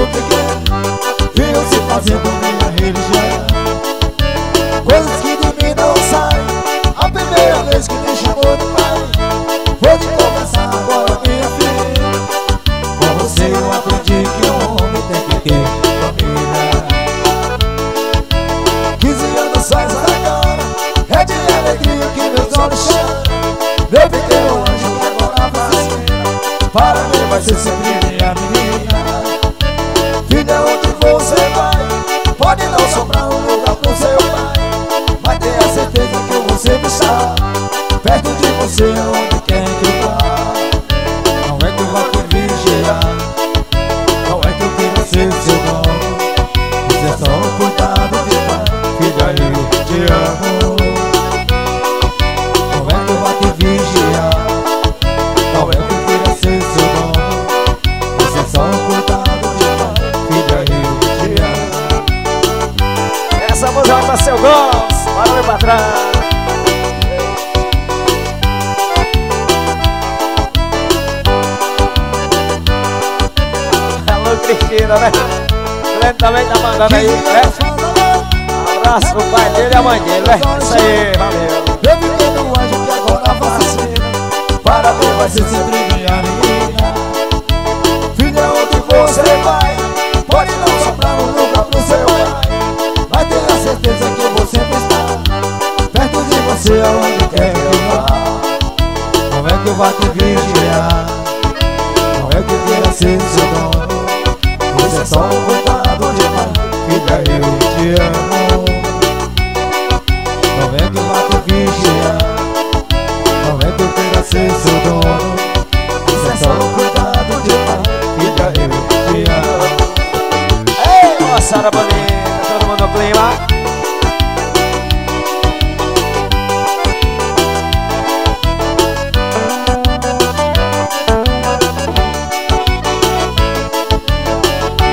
pequeno vinham se fazendo minha religião. Coisas que de mim não saem. A primeira vez que me chamou de pai, vou te confessar agora, minha filha. Com você eu aprendi que um homem tem que ter família. 15 anos faz agora, é de alegria que meus olhos choram. Meu pequeno anjo que agora vai, para mim vai ser sempre minha menina. Filha, onde você vai, pode não sobrar um lugar pro seu pai, mas tenha certeza que eu vou sempre estar perto de você onde quer que eu vá. Não é que eu vá te vigiar, não é que eu queira ser seu dono. Você é só um cuidado de pai, filha, eu te amo. Não é que eu vá te vigiar, não é que eu queira ser seu dono. Você é só um cuidado de pai, filha, eu te amo. Essa música vai pra seu gosto, para meu patrão. Alô, Cristina, né? Ele também tá mandando aí, né? Abraço pro pai dele e a mãe dele, né? Isso aí, valeu. Meu pequeno anjo que agora vacina, para mim vai ser sempre minha menina. Filha, onde você vai, pode não sobrar um lugar pro seu pai, mas tenha certeza que eu vou sempre estar perto de você aonde quer que eu vá. Não é que eu vá te vigiar, não é que eu queira ser seu dono. Você é só um cuidado de pai, filha, eu te amo. Não é que eu vá te vigiar, não é que eu queira ser seu dono. Você é só um cuidado de pai, filha, eu te amo. Ei, moçada bonita, todo mundo no clima.